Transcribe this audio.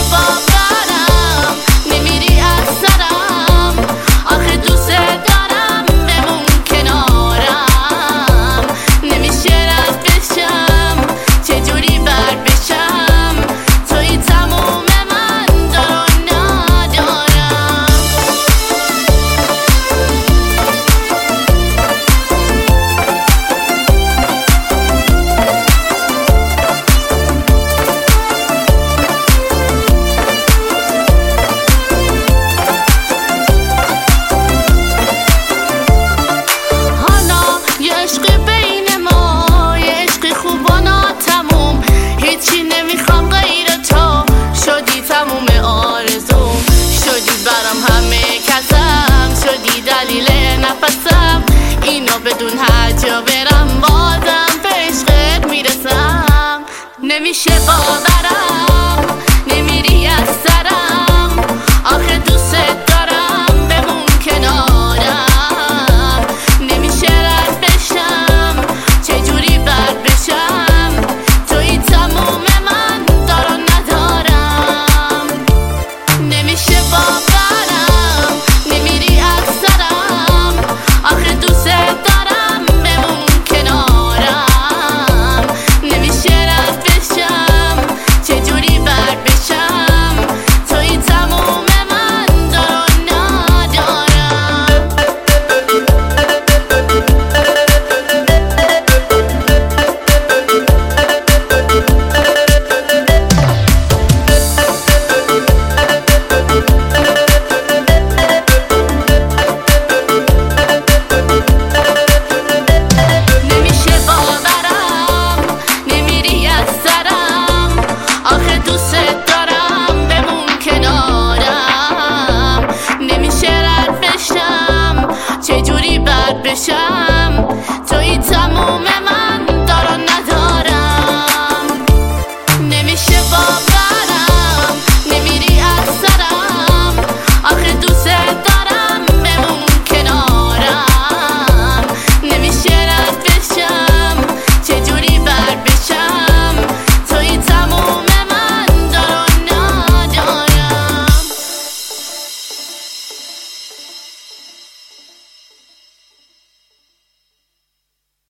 باورم نمیری از سرم آخه دوست دارم بمون کنارم نمیشه رد بشم چجوری بر بشم توی تموم من دارو ندارم هیچی نمیخوام غیر تو شدی تموم آرزوم شدی برام همه کسم شدی دلیل نفسم اینو بدون هر جا برم بازم به عشقت میرسم نمیشه باور